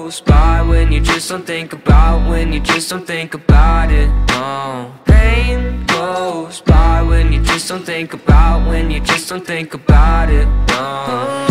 goes by when you just don't think about, when you just don't think about it, no. Pain goes by when you just don't think about, when you just don't think about it, no.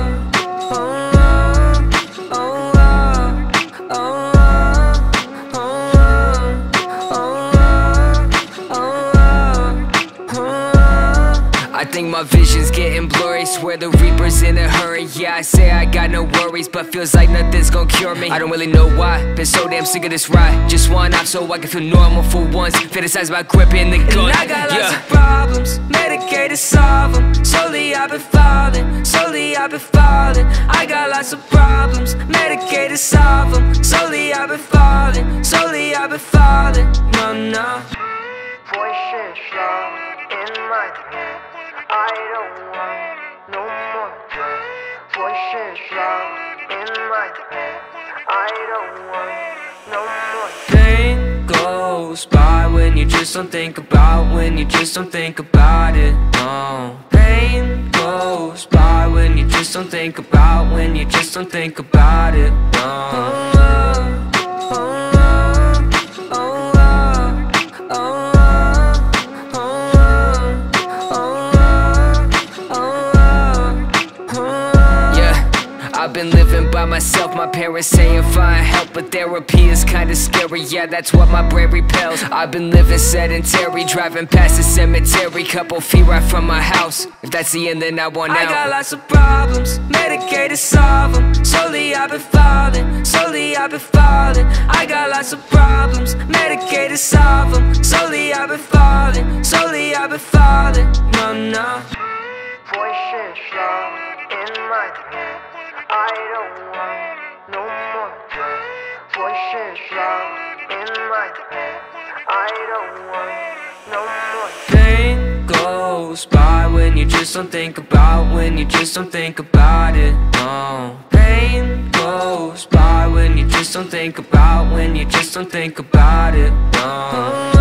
I think my vision's getting blurry, swear the Reaper's in a hurry. Yeah, I say I got no worries, but feels like nothing's gonna cure me. I don't really know why, been so damn sick of this ride. Just one off so I can feel normal for once. Fantasize about gripping the gun. And I got lots of problems, medicated, solve them. Slowly I've been falling, slowly I've been falling. I got lots of problems, medicated, solve them. Slowly I've been falling, slowly I've been falling. No, no. Voices loud in my head, I don't want no more drugs. Voices loud in my head, I don't want no more drugs. Pain goes by when you just don't think about, when you just don't think about it, no. Pain goes by when you just don't think about, when you just don't think about it, no. I've been living by myself, my parents saying find help, but therapy is kinda scary, yeah, that's what my brain repels. I've been living sedentary, driving past the cemetery, couple feet right from my house. If that's the end, then I want out. I got lots of problems, medicated, solve them. Slowly I've been falling, slowly I've been falling. I got lots of problems, medicated, solve them. Slowly I've been falling, slowly I've been falling. No, no. Voices loud in my head, I don't want no more drugs. Voices loud in my head, I don't want no more drugs. Pain goes by when you just don't think about, when you just don't think about it, no. Pain goes by when you just don't think about, when you just don't think about it, no.